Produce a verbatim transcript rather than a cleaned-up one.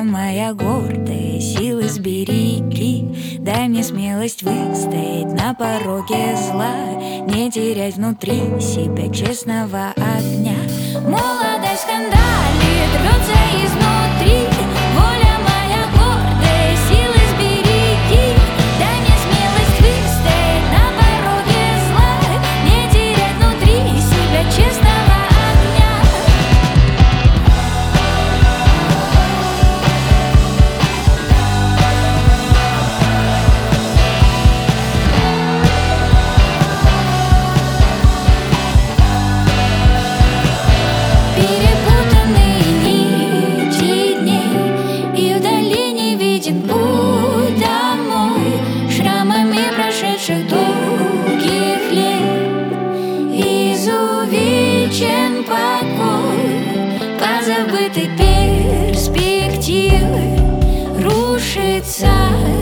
Воля моя гордая, силы сбереги. Дай мне смелость выстоять на пороге зла, не терять внутри себя честного огня. Молодость скандалит, рвется изнутри. Воля моя гордая, силы сбереги. Дай мне смелость выстоять на пороге зла, не терять внутри себя честного огня. Перепутанные нити дней, и вдали не виден путь домой. Шрамами прошедших долгих лет изувечен покой. Позабытой перспективы рушится